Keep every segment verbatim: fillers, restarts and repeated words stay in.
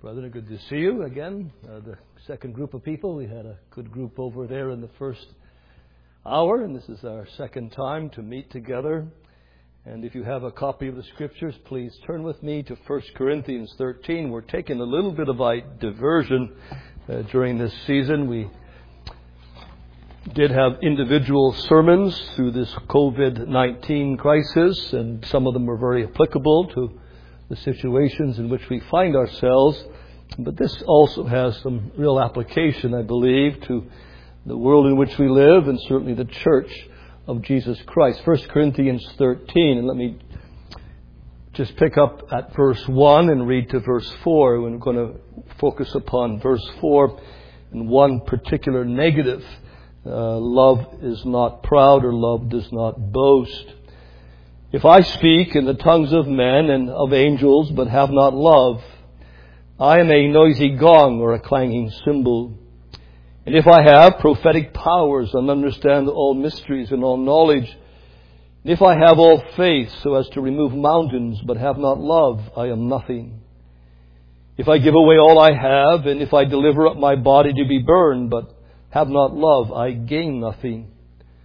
Brethren, good to see you again. Uh, the second group of people. We had a good group over there in the first hour, and this is our second time to meet together. And if you have a copy of the Scriptures, please turn with me to First Corinthians thirteen. We're taking a little bit of a diversion uh, during this season. We did have individual sermons through this covid nineteen crisis, and some of them were very applicable to the situations in which we find ourselves. But this also has some real application, I believe, to the world in which we live and certainly the church of Jesus Christ. First Corinthians thirteen, and let me just pick up at verse one and read to verse four. We're going to focus upon verse four and one particular negative. Uh, love is not proud, or love does not boast. If I speak in the tongues of men and of angels, but have not love, I am a noisy gong or a clanging cymbal. And if I have prophetic powers and understand all mysteries and all knowledge, and if I have all faith so as to remove mountains, but have not love, I am nothing. If I give away all I have, and if I deliver up my body to be burned, but have not love, I gain nothing.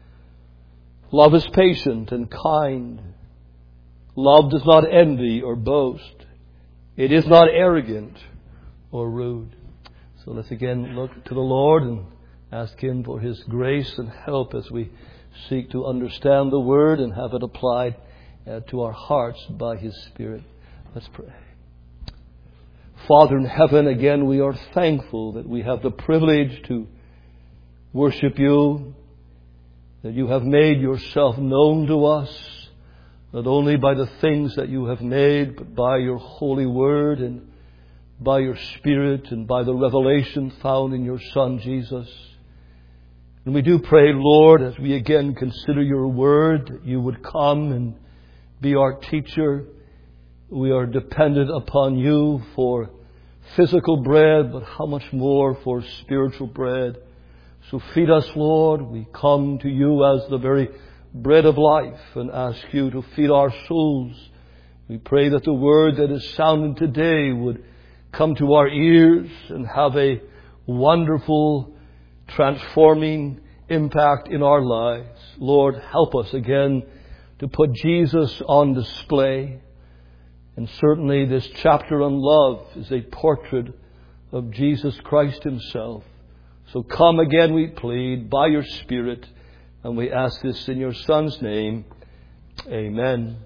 Love is patient and kind. Love does not envy or boast. It is not arrogant or rude. So let's again look to the Lord and ask Him for His grace and help as we seek to understand the Word and have it applied uh, to our hearts by His Spirit. Let's pray. Father in heaven, again we are thankful that we have the privilege to worship You, that You have made Yourself known to us, not only by the things that You have made, but by Your holy word and by Your Spirit and by the revelation found in Your Son, Jesus. And we do pray, Lord, as we again consider Your word, that You would come and be our teacher. We are dependent upon You for physical bread, but how much more for spiritual bread. So feed us, Lord. We come to You as the very bread of life and ask You to feed our souls. We pray that the word that is sounding today would come to our ears and have a wonderful, transforming impact in our lives. Lord, help us again to put Jesus on display. And certainly this chapter on love is a portrait of Jesus Christ Himself. So come again, we plead, by Your Spirit. And we ask this in Your Son's name. Amen.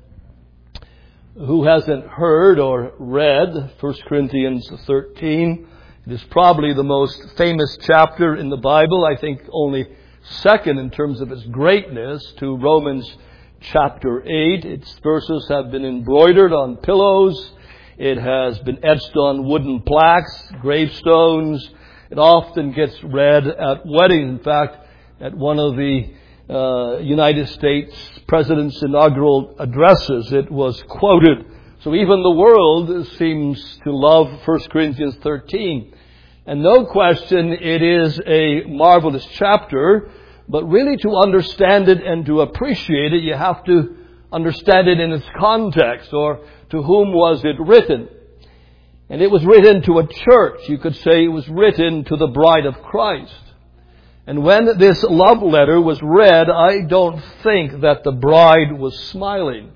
Who hasn't heard or read First Corinthians thirteen? It is probably the most famous chapter in the Bible. I think only second in terms of its greatness to Romans chapter eight. Its verses have been embroidered on pillows. It has been etched on wooden plaques, gravestones. It often gets read at weddings. In fact, at one of the uh, United States President's inaugural addresses, it was quoted. So even the world seems to love First Corinthians thirteen. And no question, it is a marvelous chapter. But really to understand it and to appreciate it, you have to understand it in its context, or to whom was it written. And it was written to a church. You could say it was written to the bride of Christ. And when this love letter was read, I don't think that the bride was smiling.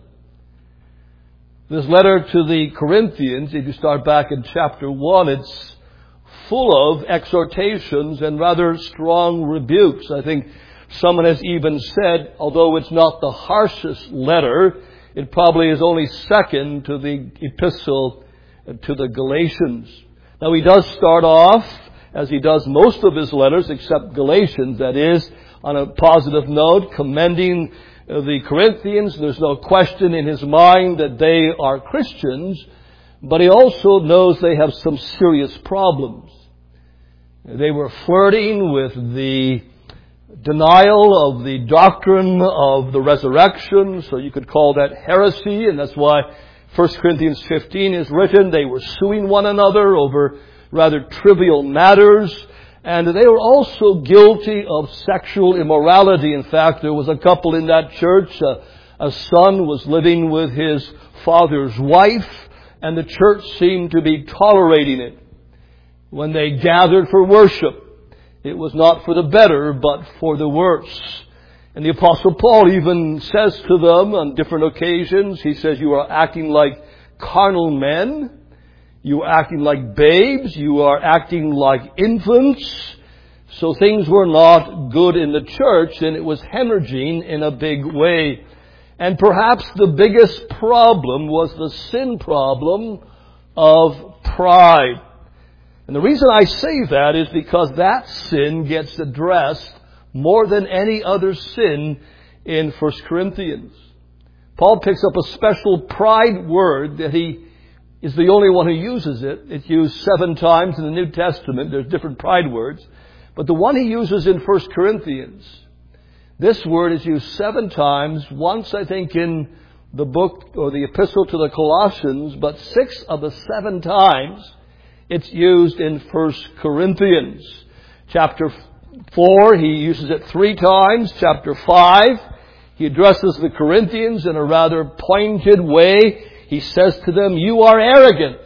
This letter to the Corinthians, if you start back in chapter one, it's full of exhortations and rather strong rebukes. I think someone has even said, although it's not the harshest letter, it probably is only second to the epistle to the Galatians. Now he does start off, as he does most of his letters, except Galatians, that is, on a positive note, commending the Corinthians. There's no question in his mind that they are Christians, but he also knows they have some serious problems. They were flirting with the denial of the doctrine of the resurrection, so you could call that heresy, and that's why First Corinthians fifteen is written. They were suing one another over rather trivial matters, and they were also guilty of sexual immorality. In fact, there was a couple in that church. A, a son was living with his father's wife, and the church seemed to be tolerating it. when they gathered for worship, it was not for the better, but for the worse. And the Apostle Paul even says to them on different occasions, he says, you are acting like carnal men. You are acting like babes. You are acting like infants. So things were not good in the church, and it was hemorrhaging in a big way. And perhaps the biggest problem was the sin problem of pride. And the reason I say that is because that sin gets addressed more than any other sin in First Corinthians. Paul picks up a special pride word that he is the only one who uses it. It's used seven times in the New Testament. There's different pride words. But the one he uses in First Corinthians, this word is used seven times. Once, I think, in the book or the epistle to the Colossians, but six of the seven times it's used in First Corinthians. Chapter four, he uses it three times. Chapter five, he addresses the Corinthians in a rather pointed way. He says to them, you are arrogant.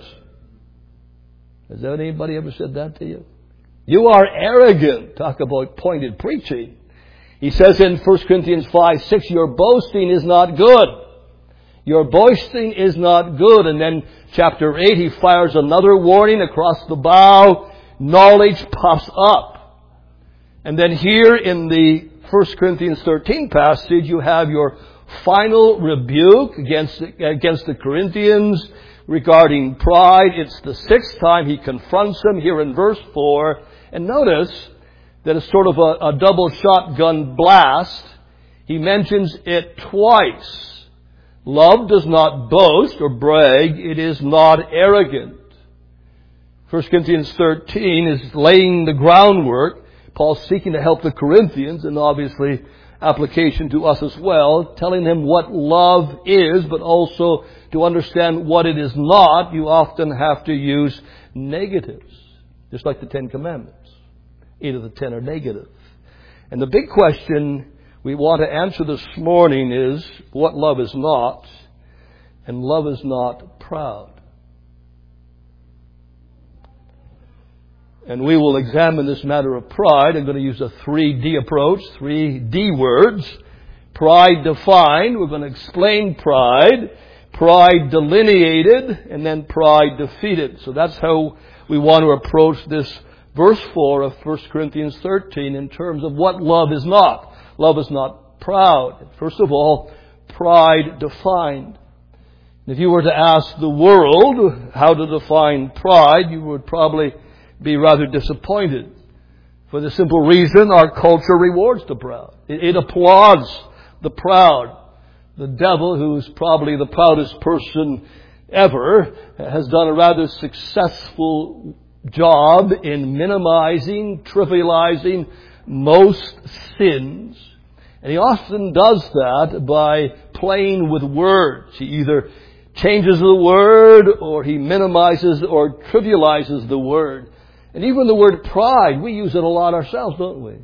Has anybody ever said that to you? You are arrogant. Talk about pointed preaching. He says in First Corinthians five six, your boasting is not good. Your boasting is not good. And then chapter eight, he fires another warning across the bow. Knowledge puffs up. And then here in the First Corinthians thirteen passage, you have your final rebuke against, against the Corinthians regarding pride. It's the sixth time he confronts them here in verse four. And notice that it's sort of a, a double shotgun blast. He mentions it twice. Love does not boast or brag. It is not arrogant. First Corinthians thirteen is laying the groundwork. Paul's seeking to help the Corinthians, and obviously application to us as well, telling them what love is, but also to understand what it is not, you often have to use negatives. Just like the Ten Commandments. Eight of the ten are negative. And the big question we want to answer this morning is what love is not, and love is not proud. And we will examine this matter of pride. I'm going to use a three D approach, three D words. Pride defined, we're going to explain pride. Pride delineated, and then pride defeated. So that's how we want to approach this verse four of First Corinthians thirteen in terms of what love is not. Love is not proud. First of all, pride defined. If you were to ask the world how to define pride, you would probably be rather disappointed. For the simple reason our culture rewards the proud. It, it applauds the proud. The devil, who's probably the proudest person ever, has done a rather successful job in minimizing, trivializing most sins. And he often does that by playing with words. He either changes the word, or he minimizes or trivializes the word. And even the word pride, we use it a lot ourselves, don't we?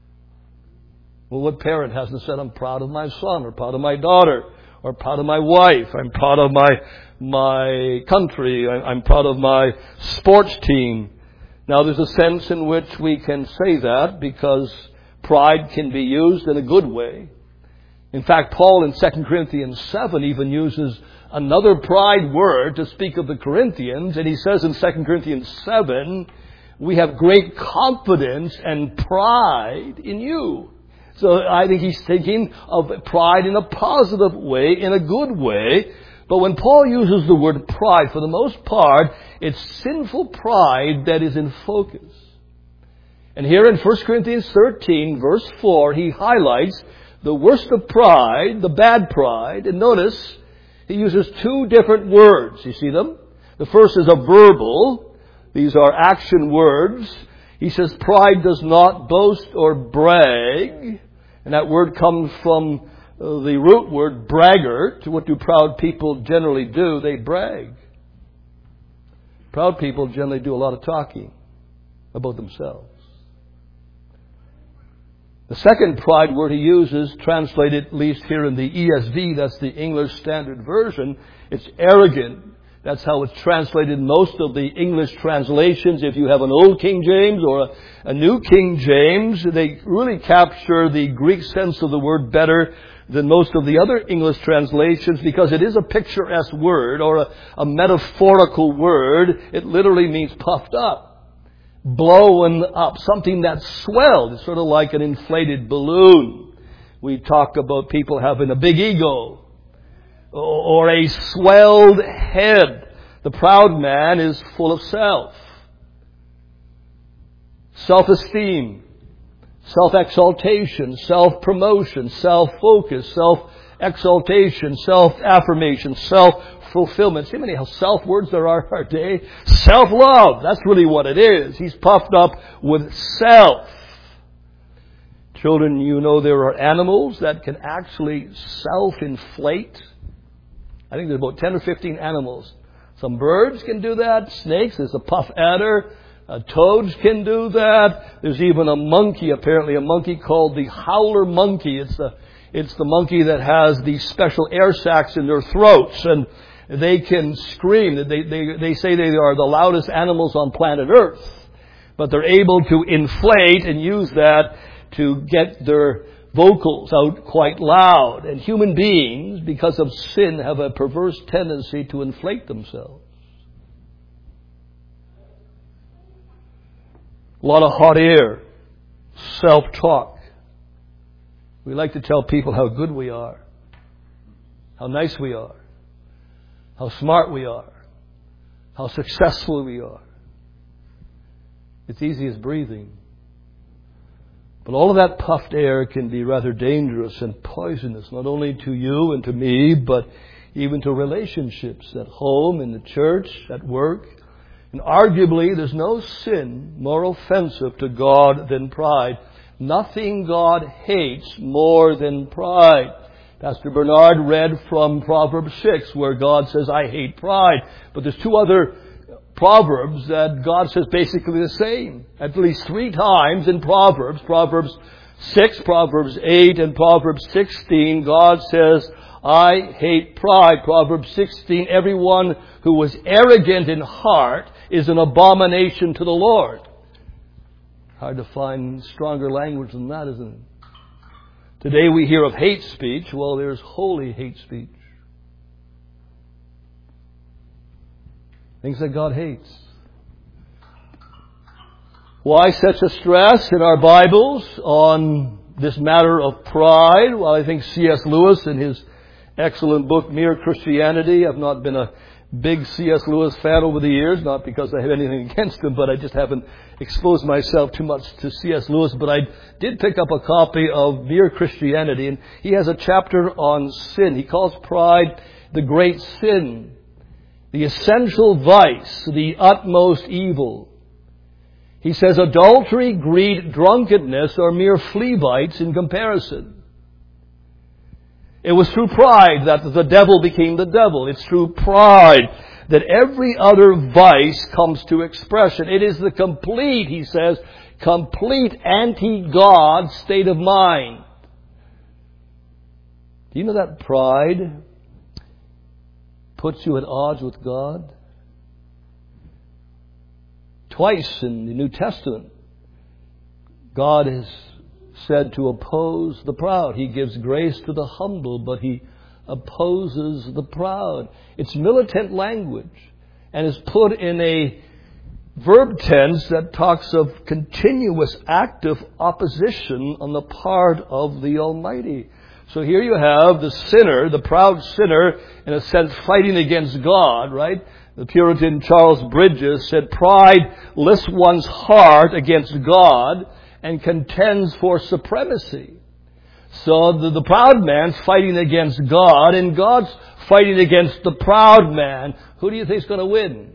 Well, what parent hasn't said, I'm proud of my son, or proud of my daughter, or proud of my wife, I'm proud of my my country, I'm proud of my sports team. Now, there's a sense in which we can say that because pride can be used in a good way. In fact, Paul in Second Corinthians seven even uses another pride word to speak of the Corinthians, and he says in Second Corinthians seven, we have great confidence and pride in you. So I think he's thinking of pride in a positive way, in a good way. But when Paul uses the word pride, for the most part, it's sinful pride that is in focus. And here in First Corinthians thirteen, verse four, he highlights the worst of pride, the bad pride. And notice, he uses two different words. You see them? The first is a verbal. These are action words. He says pride does not boast or brag. And that word comes from the root word braggart. What do proud people generally do? They brag. Proud people generally do a lot of talking about themselves. The second pride word he uses, translated at least here in the E S V, that's the English Standard Version, it's arrogant. That's how it's translated in most of the English translations. If you have an Old King James or a, a New King James, they really capture the Greek sense of the word better than most of the other English translations, because it is a picturesque word or a, a metaphorical word. It literally means puffed up, blown up, something that's swelled. It's sort of like an inflated balloon. We talk about people having a big ego or a swelled head. The proud man is full of self. Self-esteem, self-exaltation, self-promotion, self-focus, self-exaltation, self-affirmation, self-fulfillment. See how many self words there are in our day? Self-love. That's really what it is. He's puffed up with self. Children, you know there are animals that can actually self-inflate. I think there's about ten or fifteen animals. Some birds can do that. Snakes, there's a puff adder. Uh, toads can do that. There's even a monkey, apparently a monkey called the howler monkey. It's the, it's the monkey that has these special air sacs in their throats, and they can scream. They, they, they say they are the loudest animals on planet Earth, but they're able to inflate and use that to get their vocals out quite loud. And human beings, because of sin, have a perverse tendency to inflate themselves. A lot of hot air, self-talk. We like to tell people how good we are, how nice we are, how smart we are, how successful we are. It's easy as breathing. But all of that puffed air can be rather dangerous and poisonous, not only to you and to me, but even to relationships at home, in the church, at work. And arguably, there's no sin more offensive to God than pride. Nothing God hates more than pride. Pastor Bernard read from Proverbs six, where God says, I hate pride. But there's two other Proverbs that God says basically the same. At least three times in Proverbs, Proverbs six, Proverbs eight, and Proverbs sixteen, God says, I hate pride. Proverbs sixteen, everyone who was arrogant in heart is an abomination to the Lord. Hard to find stronger language than that, isn't it? Today we hear of hate speech. Well, there's holy hate speech. Things that God hates. Why such a stress in our Bibles on this matter of pride? Well, I think C S Lewis in his excellent book, Mere Christianity. I've not been a big C S Lewis fan over the years, not because I have anything against him, but I just haven't exposed myself too much to C S Lewis. But I did pick up a copy of Mere Christianity, and he has a chapter on sin. He calls pride the great sin, the essential vice, the utmost evil. He says adultery, greed, drunkenness are mere flea bites in comparison. It was through pride that the devil became the devil. It's through pride that every other vice comes to expression. It is the complete, he says, complete anti-God state of mind. Do you know that pride puts you at odds with God? Twice in the New Testament, God is said to oppose the proud. He gives grace to the humble, but He opposes the proud. It's militant language and is put in a verb tense that talks of continuous active opposition on the part of the Almighty. So here you have the sinner, the proud sinner, in a sense fighting against God, right? The Puritan Charles Bridges said, pride lifts one's heart against God and contends for supremacy. So the, the proud man's fighting against God, and God's fighting against the proud man. Who do you think is going to win?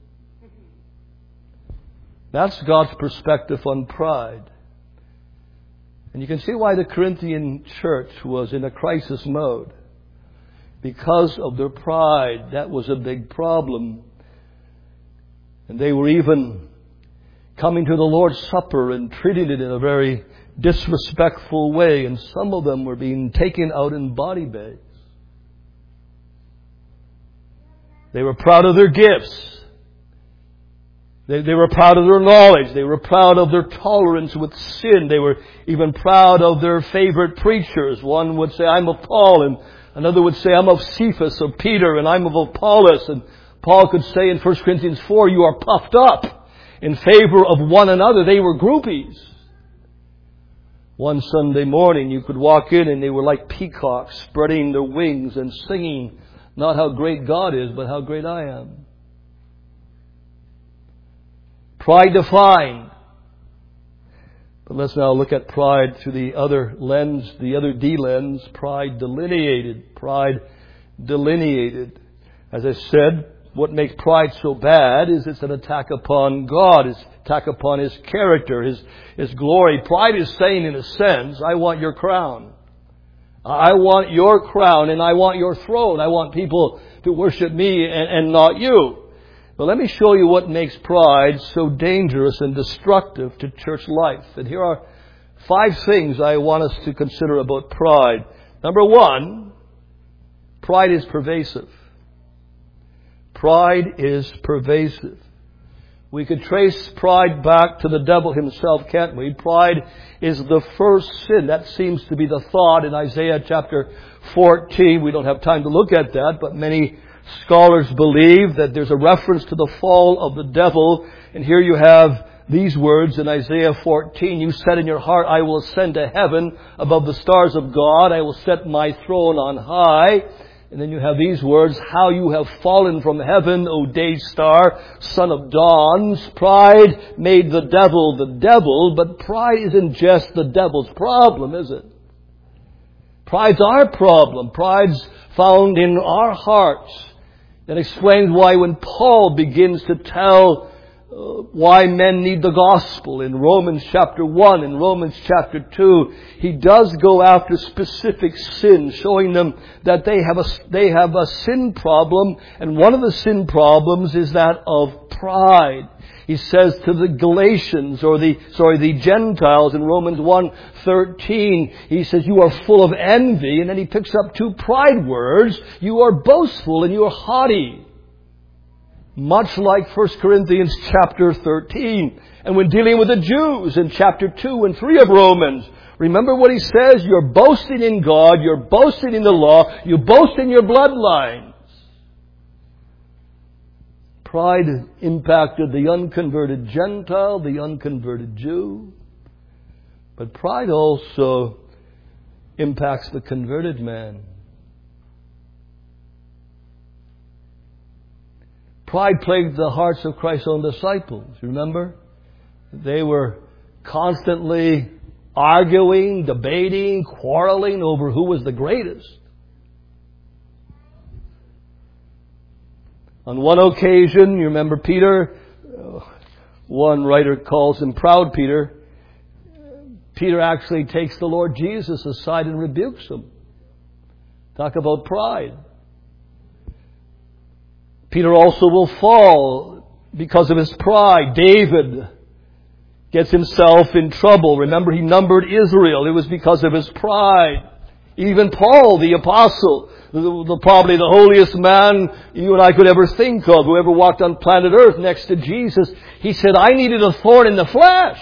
That's God's perspective on pride. And you can see why the Corinthian church was in a crisis mode. Because of their pride, that was a big problem. And they were even coming to the Lord's Supper and treating it in a very disrespectful way. And some of them were being taken out in body bags. They were proud of their gifts. They, they were proud of their knowledge. They were proud of their tolerance with sin. They were even proud of their favorite preachers. One would say, I'm of Paul, and another would say, I'm of Cephas, of Peter, and I'm of Apollos. And Paul could say in First Corinthians four, you are puffed up in favor of one another. They were groupies. One Sunday morning you could walk in and they were like peacocks spreading their wings and singing not how great God is, but how great I am. Pride defined. But let's now look at pride through the other lens, the other D lens, pride delineated. Pride delineated. As I said, what makes pride so bad is it's an attack upon God, it's an attack upon His character, His, His glory. Pride is saying, in a sense, I want your crown. I want your crown and I want your throne. I want people to worship me and, and not you. But let me show you what makes pride so dangerous and destructive to church life. And here are five things I want us to consider about pride. Number one, pride is pervasive. Pride is pervasive. We could trace pride back to the devil himself, can't we? Pride is the first sin. That seems to be the thought in Isaiah chapter fourteen. We don't have time to look at that, but many scholars believe that there's a reference to the fall of the devil. And here you have these words in Isaiah fourteen. You said in your heart, I will ascend to heaven above the stars of God. I will set my throne on high. And then you have these words, how you have fallen from heaven, O day star, son of dawns. Pride made the devil the devil, but pride isn't just the devil's problem, is it? Pride's our problem. Pride's found in our hearts. That explains why when Paul begins to tell uh, why men need the gospel in Romans chapter one and Romans chapter two, he does go after specific sins, showing them that they have a, they have a sin problem, and one of the sin problems is that of pride. He says to the Galatians, or the, sorry, the Gentiles in Romans one thirteen, he says, you are full of envy, and then he picks up two pride words. You are boastful and you are haughty. Much like First Corinthians chapter thirteen. And when dealing with the Jews in chapter two and three of Romans, remember what he says? You're boasting in God, you're boasting in the law, you boast in your bloodline. Pride impacted the unconverted Gentile, the unconverted Jew. But pride also impacts the converted man. Pride plagued the hearts of Christ's own disciples. Remember? They were constantly arguing, debating, quarreling over who was the greatest. On one occasion, you remember Peter, one writer calls him Proud Peter. Peter actually takes the Lord Jesus aside and rebukes him. Talk about pride. Peter also will fall because of his pride. David gets himself in trouble. Remember, he numbered Israel. It was because of his pride. Even Paul, the apostle, the, the, probably the holiest man you and I could ever think of, who ever walked on planet Earth next to Jesus, he said, I needed a thorn in the flesh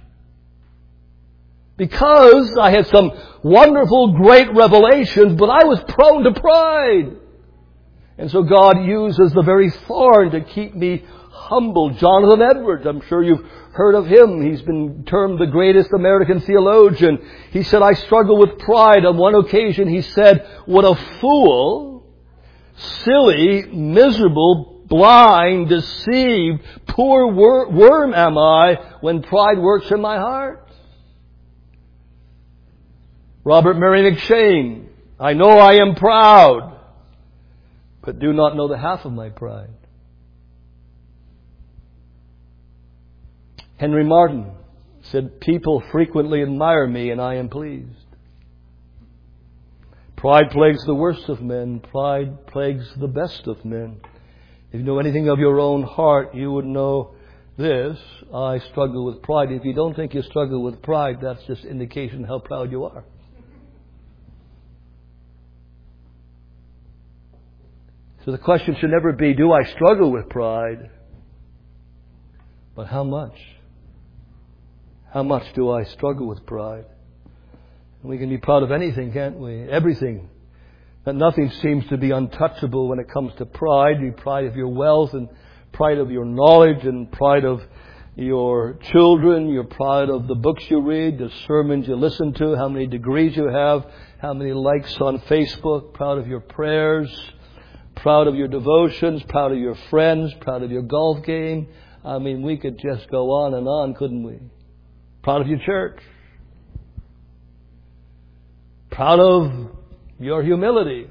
because I had some wonderful, great revelations, but I was prone to pride. And so God uses the very thorn to keep me humble. Jonathan Edwards, I'm sure you've heard of him. He's been termed the greatest American theologian. He said, I struggle with pride. On one occasion he said, what a fool, silly, miserable, blind, deceived, poor wor- worm am I when pride works in my heart. Robert Murray McShane, I know I am proud, but do not know the half of my pride. Henry Martin said, people frequently admire me and I am pleased. Pride plagues the worst of men. Pride plagues the best of men. If you know anything of your own heart, you would know this. I struggle with pride. If you don't think you struggle with pride, that's just indication how proud you are. So the question should never be, do I struggle with pride? But how much? How much do I struggle with pride? We can be proud of anything, can't we? Everything. That nothing seems to be untouchable when it comes to pride. The pride of your wealth and pride of your knowledge and pride of your children, your pride of the books you read, the sermons you listen to, how many degrees you have, how many likes on Facebook, proud of your prayers, proud of your devotions, proud of your friends, proud of your golf game. I mean, we could just go on and on, couldn't we? Proud of your church. Proud of your humility.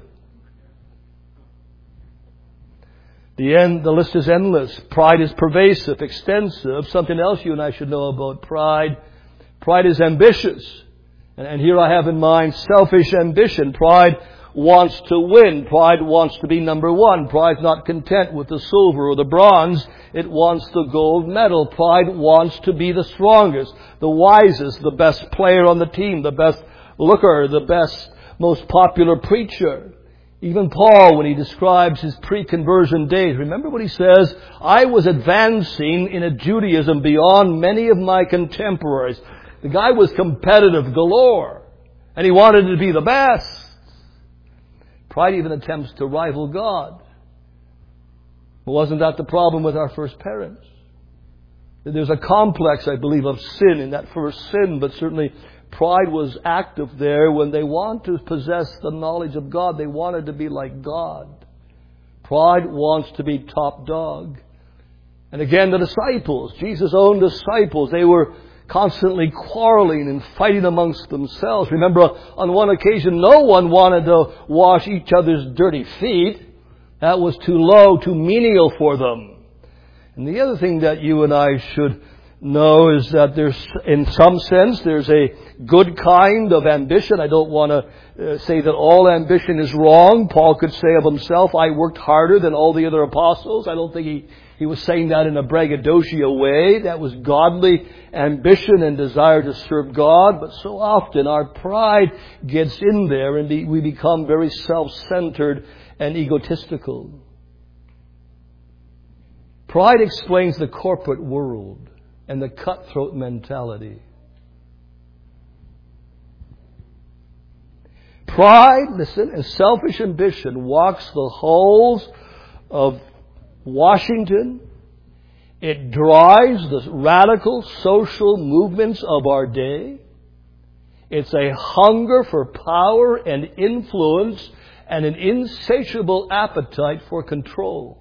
The end, the list is endless. Pride is pervasive, extensive. Something else you and I should know about pride. Pride is ambitious. And, and here I have in mind selfish ambition. Pride wants to win. Pride wants to be number one. Pride's not content with the silver or the bronze. It wants the gold medal. Pride wants to be the strongest, the wisest, the best player on the team, the best looker, the best, most popular preacher. Even Paul, when he describes his pre-conversion days, remember what he says? I was advancing in a Judaism beyond many of my contemporaries. The guy was competitive galore, and he wanted to be the best. Pride even attempts to rival God. But wasn't that the problem with our first parents? There's a complex, I believe, of sin in that first sin, but certainly pride was active there when they wanted to possess the knowledge of God. They wanted to be like God. Pride wants to be top dog. And again, the disciples, Jesus' own disciples, they were constantly quarreling and fighting amongst themselves. Remember, on one occasion, no one wanted to wash each other's dirty feet. That was too low, too menial for them. And the other thing that you and I should know is that there's, in some sense, there's a good kind of ambition. I don't want to uh, say that all ambition is wrong. Paul could say of himself, I worked harder than all the other apostles. I don't think he, he was saying that in a braggadocio way. That was godly ambition and desire to serve God. But so often our pride gets in there and be, we become very self-centered and egotistical. Pride explains the corporate world and the cutthroat mentality. Pride, listen, and selfish ambition walks the halls of Washington. It drives the radical social movements of our day. It's a hunger for power and influence and an insatiable appetite for control.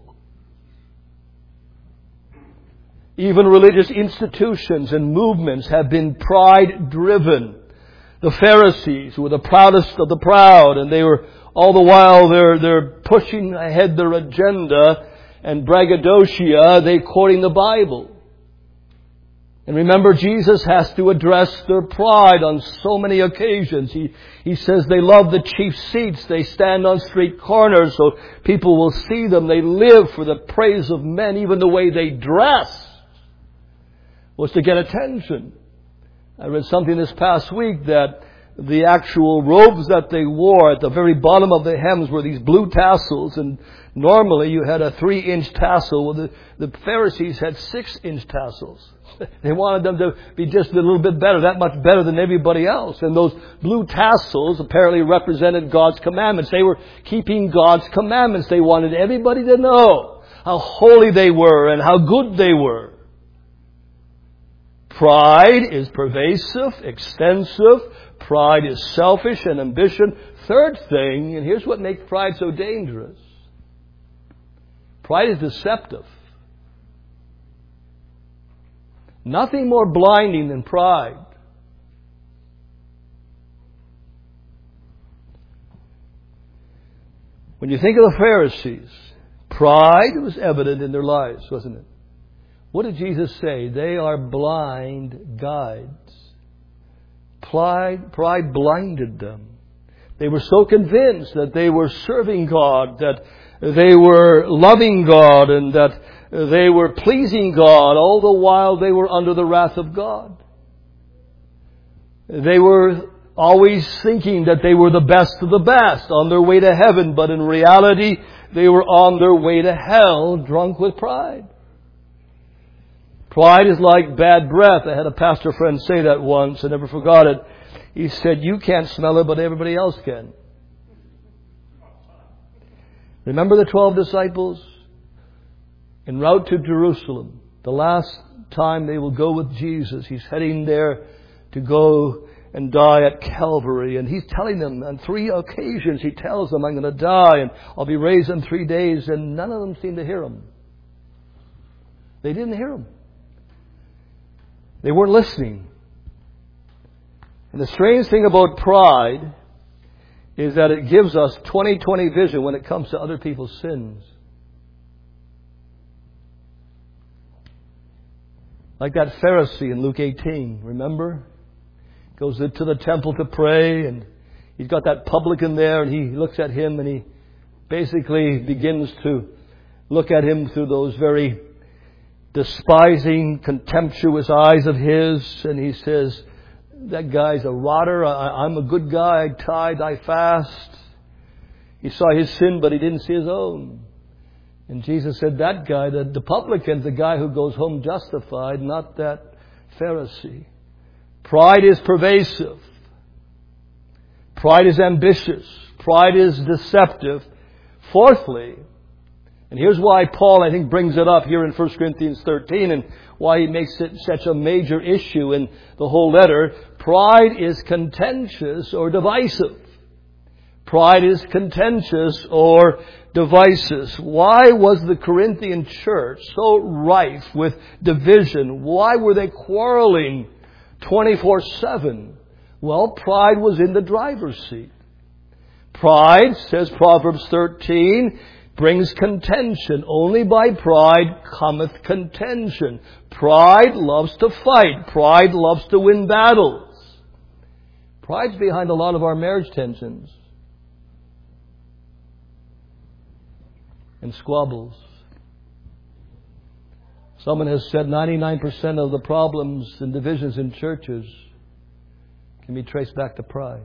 Even religious institutions and movements have been pride-driven. The Pharisees were the proudest of the proud, and they were all the while they're they're pushing ahead their agenda and braggadocio, they quoting the Bible. And remember, Jesus has to address their pride on so many occasions. He he says they love the chief seats. They stand on street corners so people will see them. They live for the praise of men. Even the way they dress was to get attention. I read something this past week that the actual robes that they wore, at the very bottom of the hems were these blue tassels, and normally you had a three-inch tassel. Well, the, the Pharisees had six-inch tassels. They wanted them to be just a little bit better, that much better than everybody else. And those blue tassels apparently represented God's commandments. They were keeping God's commandments. They wanted everybody to know how holy they were and how good they were. Pride is pervasive, extensive. Pride is selfish and ambition. Third thing, and here's what makes pride so dangerous. Pride is deceptive. Nothing more blinding than pride. When you think of the Pharisees, pride was evident in their lives, wasn't it? What did Jesus say? They are blind guides. Pride, pride blinded them. They were so convinced that they were serving God, that they were loving God, and that they were pleasing God, all the while they were under the wrath of God. They were always thinking that they were the best of the best, on their way to heaven, but in reality, they were on their way to hell, drunk with pride. Pride is like bad breath. I had a pastor friend say that once. I never forgot it. He said, you can't smell it, but everybody else can. Remember the twelve disciples? En route to Jerusalem, the last time they will go with Jesus. He's heading there to go and die at Calvary. And He's telling them on three occasions, He tells them, I'm going to die and I'll be raised in three days. And none of them seem to hear Him. They didn't hear Him. They weren't listening. And the strange thing about pride is that it gives us twenty twenty vision when it comes to other people's sins. Like that Pharisee in Luke eighteen, remember? Goes into the temple to pray, and he's got that publican there, and he looks at him, and he basically begins to look at him through those very despising, contemptuous eyes of his, and he says, that guy's a rotter. I, I'm a good guy. I tithe, I fast. He saw his sin, but he didn't see his own. And Jesus said, that guy, the, the publican's the guy who goes home justified, not that Pharisee. Pride is pervasive. Pride is ambitious. Pride is deceptive. Fourthly, and here's why Paul, I think, brings it up here in First Corinthians thirteen and why he makes it such a major issue in the whole letter. Pride is contentious or divisive. Pride is contentious or divisive. Why was the Corinthian church so rife with division? Why were they quarreling twenty-four seven? Well, pride was in the driver's seat. Pride, says Proverbs thirteen, brings contention. Only by pride cometh contention. Pride loves to fight. Pride loves to win battles. Pride's behind a lot of our marriage tensions and squabbles. Someone has said ninety-nine percent of the problems and divisions in churches can be traced back to pride.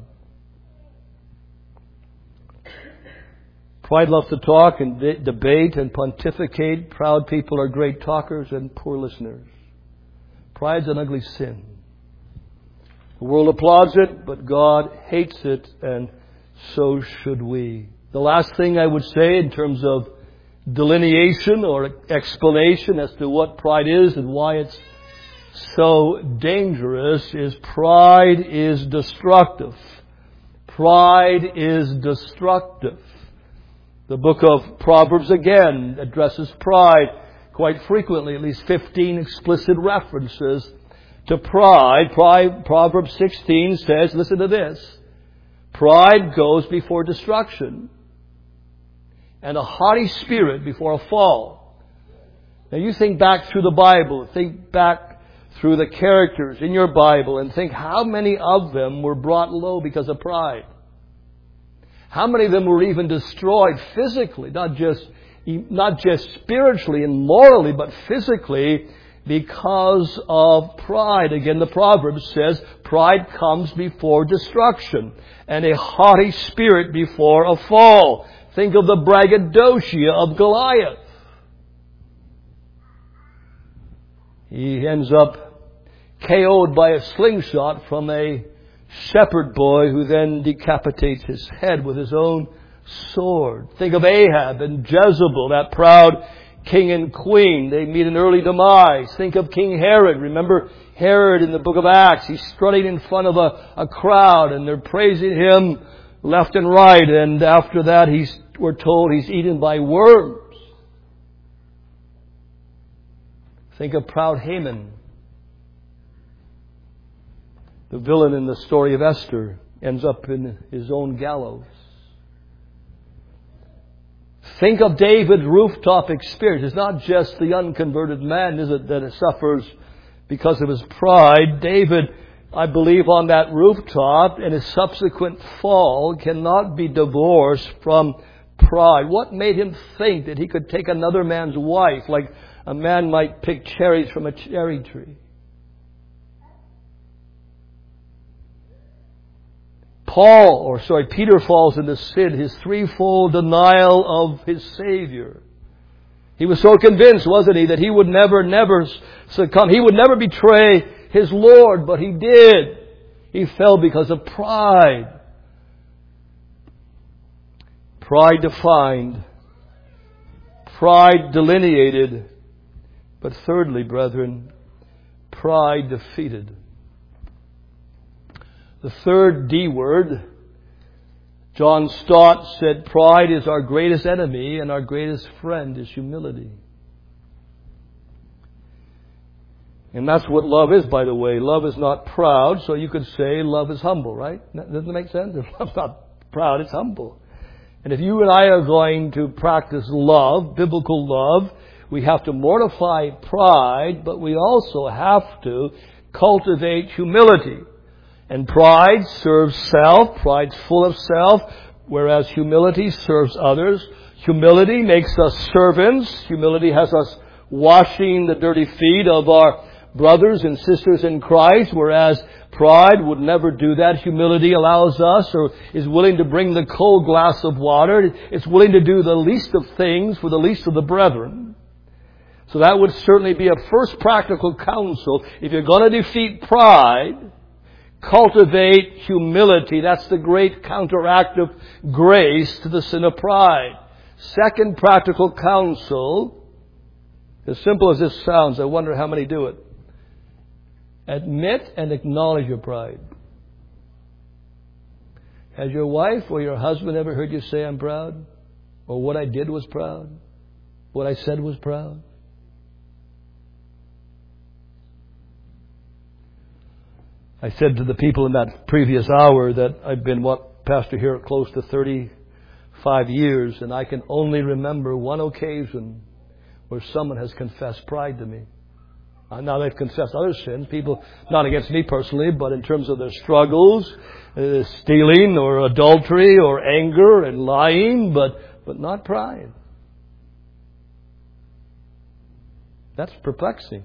Pride loves to talk and de- debate and pontificate. Proud people are great talkers and poor listeners. Pride's an ugly sin. The world applauds it, but God hates it, and so should we. The last thing I would say in terms of delineation or explanation as to what pride is and why it's so dangerous is pride is destructive. Pride is destructive. The book of Proverbs again addresses pride quite frequently, at least fifteen explicit references to pride. Pride. Proverbs sixteen says, listen to this, pride goes before destruction, and a haughty spirit before a fall. Now you think back through the Bible, think back through the characters in your Bible, and think how many of them were brought low because of pride. How many of them were even destroyed physically, not just, not just spiritually and morally, but physically because of pride. Again, the Proverbs says, pride comes before destruction, and a haughty spirit before a fall. Think of the braggadocio of Goliath. He ends up K O'd by a slingshot from a shepherd boy who then decapitates his head with his own sword. Think of Ahab and Jezebel, that proud king and queen. They meet an early demise. Think of King Herod. Remember Herod in the book of Acts. He's strutting in front of a, a crowd, and they're praising him left and right. And after that, he's, we're told he's eaten by worms. Think of proud Haman. The villain in the story of Esther ends up in his own gallows. Think of David's rooftop experience. It's not just the unconverted man, is it, that it suffers because of his pride. David, I believe, on that rooftop and his subsequent fall cannot be divorced from pride. What made him think that he could take another man's wife like a man might pick cherries from a cherry tree? Paul, or sorry, Peter falls into sin, his threefold denial of his Savior. He was so convinced, wasn't he, that he would never, never succumb. He would never betray his Lord, but he did. He fell because of pride. Pride defined. Pride delineated. But thirdly, brethren, pride defeated. The third D word, John Stott said, pride is our greatest enemy and our greatest friend is humility. And that's what love is, by the way. Love is not proud, so you could say love is humble, right? Doesn't that make sense? If love's not proud, it's humble. And if you and I are going to practice love, biblical love, we have to mortify pride, but we also have to cultivate humility. And pride serves self. Pride's full of self, whereas humility serves others. Humility makes us servants. Humility has us washing the dirty feet of our brothers and sisters in Christ, whereas pride would never do that. Humility allows us, or is willing to bring the cold glass of water. It's willing to do the least of things for the least of the brethren. So that would certainly be a first practical counsel. If you're going to defeat pride, cultivate humility. That's the great counteractive grace to the sin of pride. Second practical counsel, as simple as this sounds, I wonder how many do it. Admit and acknowledge your pride. Has your wife or your husband ever heard you say, I'm proud? Or what I did was proud? What I said was proud? I said to the people in that previous hour that I've been, what, pastor here close to thirty-five years, and I can only remember one occasion where someone has confessed pride to me. Uh, now they've confessed other sins, people, not against me personally, but in terms of their struggles, uh, stealing or adultery or anger and lying, but, but not pride. That's perplexing.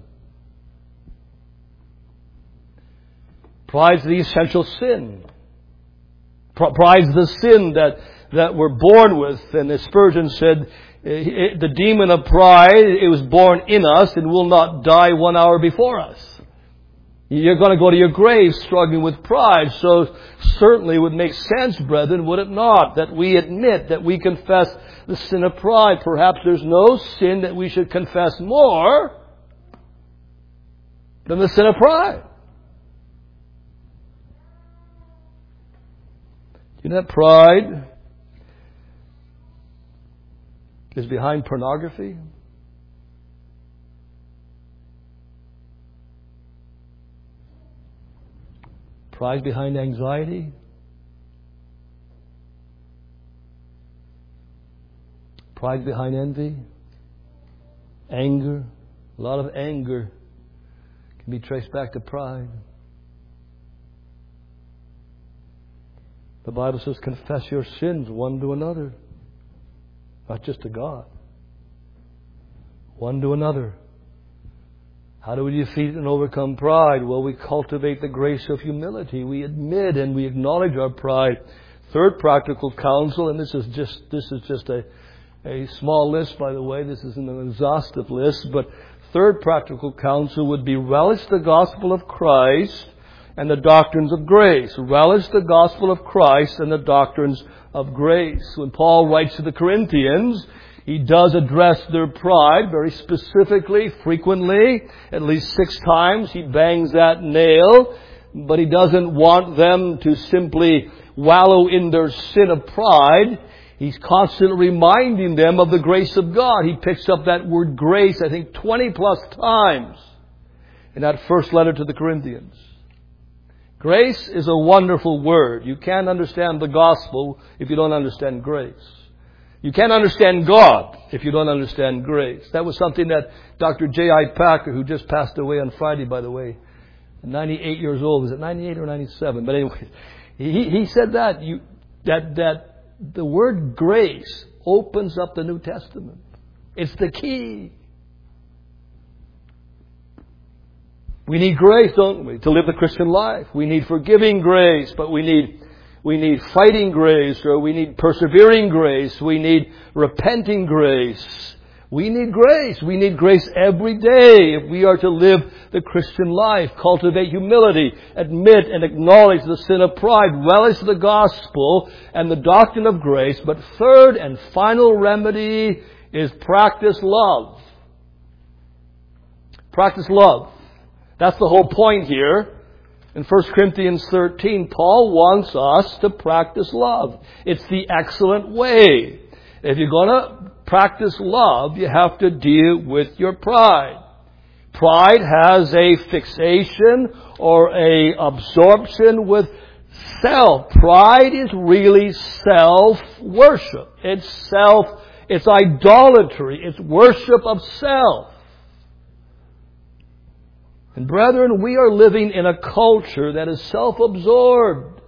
Pride's the essential sin. Pride's the sin that, that we're born with. And as Spurgeon said, the demon of pride, it was born in us and will not die one hour before us. You're going to go to your grave struggling with pride. So certainly it would make sense, brethren, would it not, that we admit, that we confess the sin of pride. Perhaps there's no sin that we should confess more than the sin of pride. You know that pride is behind pornography? Pride behind anxiety? Pride behind envy? Anger? A lot of anger can be traced back to pride. The Bible says, confess your sins one to another. Not just to God. One to another. How do we defeat and overcome pride? Well, we cultivate the grace of humility. We admit and we acknowledge our pride. Third practical counsel, and this is just this is just a, a small list, by the way. This isn't an exhaustive list, but third practical counsel would be relish the gospel of Christ and the doctrines of grace. Relish the gospel of Christ and the doctrines of grace. When Paul writes to the Corinthians, he does address their pride very specifically, frequently, at least six times. He bangs that nail, but he doesn't want them to simply wallow in their sin of pride. He's constantly reminding them of the grace of God. He picks up that word grace, I think, twenty plus times in that first letter to the Corinthians. Grace is a wonderful word. You can't understand the gospel if you don't understand grace. You can't understand God if you don't understand grace. That was something that Doctor J I Packer, who just passed away on Friday, by the way, ninety-eight years old. Is it ninety-eight or ninety-seven? But anyway, he, he said that, you, that, that the word grace opens up the New Testament. It's the key. We need grace, don't we, to live the Christian life. We need forgiving grace, but we need We need fighting grace, or we need persevering grace. We need repenting grace. We need grace. We need grace every day if we are to live the Christian life. Cultivate humility. Admit and acknowledge the sin of pride. Relish the gospel and the doctrine of grace. But third and final remedy is practice love. Practice love. That's the whole point here. In First Corinthians thirteen, Paul wants us to practice love. It's the excellent way. If you're going to practice love, you have to deal with your pride. Pride has a fixation or a absorption with self. Pride is really self-worship. It's self, it's idolatry. It's worship of self. And brethren, we are living in a culture that is self-absorbed,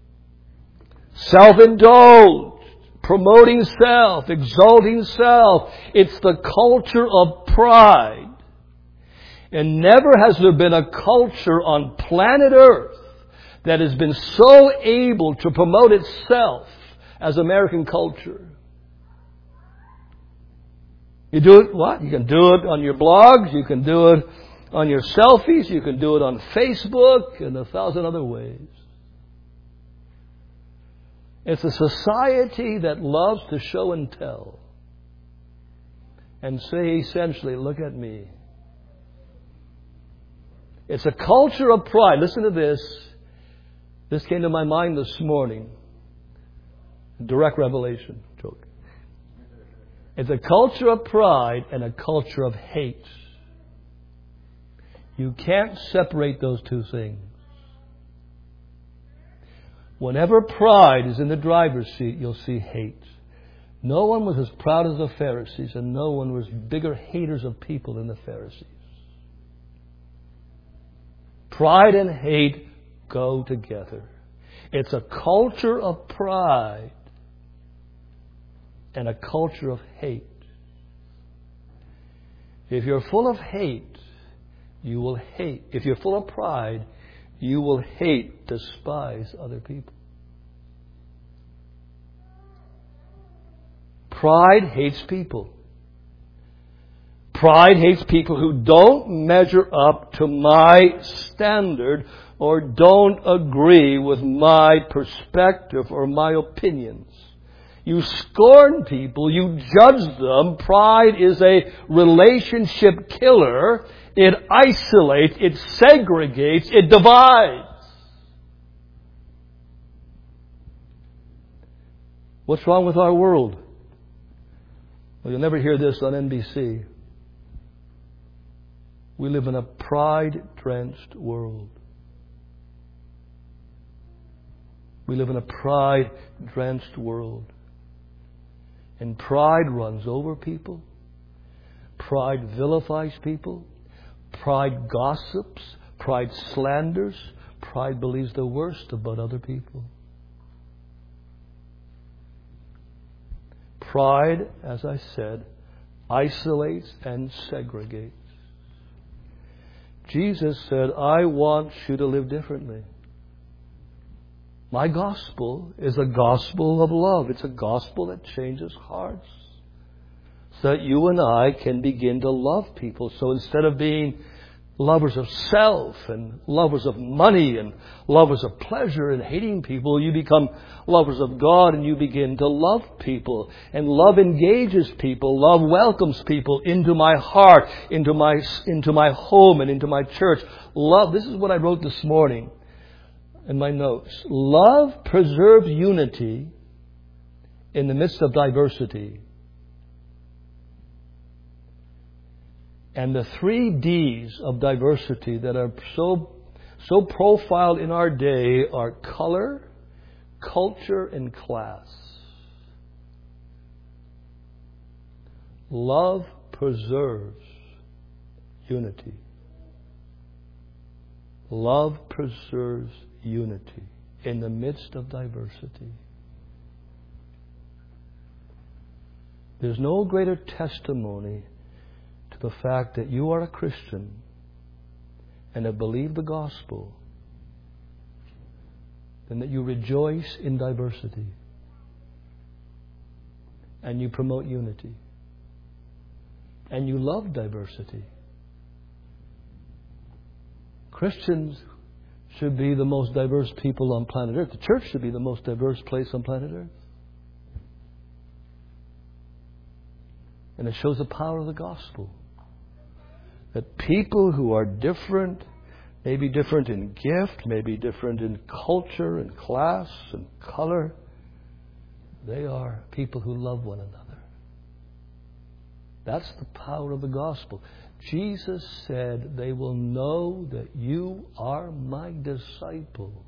self-indulged, promoting self, exalting self. It's the culture of pride. And never has there been a culture on planet Earth that has been so able to promote itself as American culture. You do it, what? You can do it on your blogs, you can do it on your selfies, you can do it on Facebook, and a thousand other ways. It's a society that loves to show and tell and say essentially, look at me. It's a culture of pride. Listen to this. This came to my mind this morning. Direct revelation. Joke. It's a culture of pride and a culture of hate. You can't separate those two things. Whenever pride is in the driver's seat, you'll see hate. No one was as proud as the Pharisees, and no one was bigger haters of people than the Pharisees. Pride and hate go together. It's a culture of pride and a culture of hate. If you're full of hate, you will hate. If you're full of pride, you will hate, despise other people. Pride hates people. Pride hates people who don't measure up to my standard or don't agree with my perspective or my opinions. You scorn people, you judge them. Pride is a relationship killer. It isolates, it segregates, it divides. What's wrong with our world? Well, you'll never hear this on N B C. We live in a pride-drenched world. We live in a pride-drenched world. And pride runs over people. Pride vilifies people. Pride gossips. Pride slanders. Pride believes the worst about other people. Pride, as I said, isolates and segregates. Jesus said, I want you to live differently. My gospel is a gospel of love. It's a gospel that changes hearts. So that you and I can begin to love people. So instead of being lovers of self and lovers of money and lovers of pleasure and hating people, you become lovers of God and you begin to love people. And love engages people. Love welcomes people into my heart, into my, into my home and into my church. Love, this is what I wrote this morning in my notes. Love preserves unity in the midst of diversity. And the three D's of diversity that are so, so profiled in our day are color, culture, and class. Love preserves unity. Love preserves unity in the midst of diversity. There's no greater testimony to the fact that you are a Christian and have believed the gospel than that you rejoice in diversity and you promote unity and you love diversity. Christians should be the most diverse people on planet Earth. The church should be the most diverse place on planet Earth. And it shows the power of the gospel. That people who are different, maybe different in gift, maybe different in culture and class and color, they are people who love one another. That's the power of the gospel. Jesus said, they will know that you are my disciples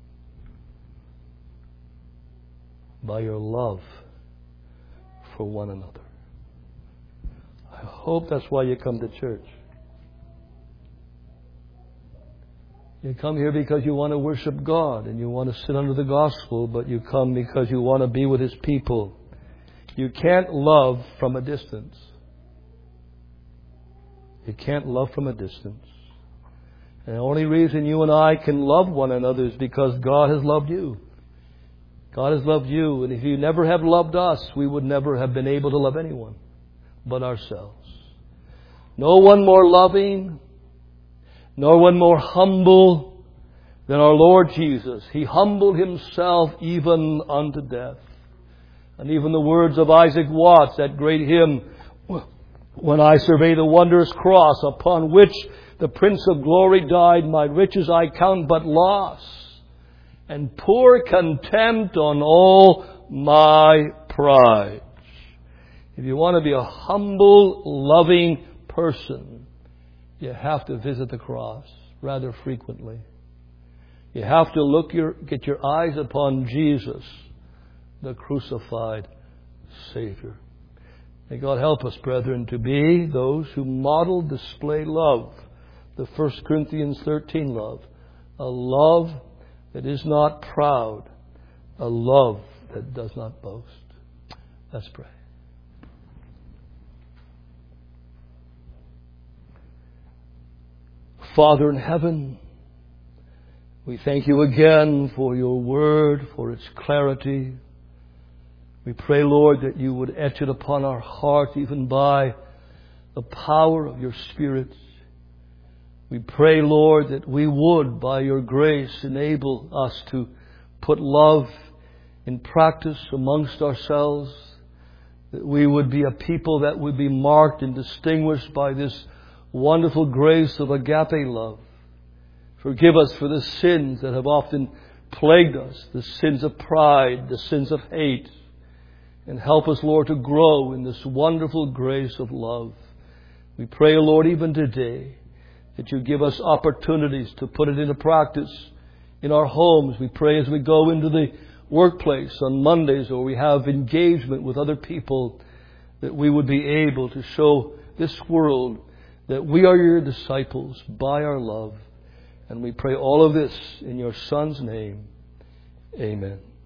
by your love for one another. I hope that's why you come to church. You come here because you want to worship God and you want to sit under the gospel, but you come because you want to be with His people. You can't love from a distance. You can't love from a distance. And the only reason you and I can love one another is because God has loved you. God has loved you. And if you never have loved us, we would never have been able to love anyone but ourselves. No one more loving, nor one more humble than our Lord Jesus. He humbled Himself even unto death. And even the words of Isaac Watts, that great hymn, when I survey the wondrous cross upon which the Prince of Glory died, my riches I count but loss, and pour contempt on all my pride. If you want to be a humble, loving person, you have to visit the cross rather frequently. You have to look your, get your eyes upon Jesus, the crucified Savior. May God help us, brethren, to be those who model, display love. The First Corinthians thirteen love. A love that is not proud. A love that does not boast. Let's pray. Father in heaven, we thank You again for Your word, for its clarity. We pray, Lord, that You would etch it upon our heart even by the power of Your Spirit. We pray, Lord, that we would, by Your grace, enable us to put love in practice amongst ourselves, that we would be a people that would be marked and distinguished by this wonderful grace of agape love. Forgive us for the sins that have often plagued us, the sins of pride, the sins of hate. And help us, Lord, to grow in this wonderful grace of love. We pray, Lord, even today, that You give us opportunities to put it into practice in our homes. We pray as we go into the workplace on Mondays or we have engagement with other people, that we would be able to show this world that we are Your disciples by our love. And we pray all of this in Your Son's name. Amen.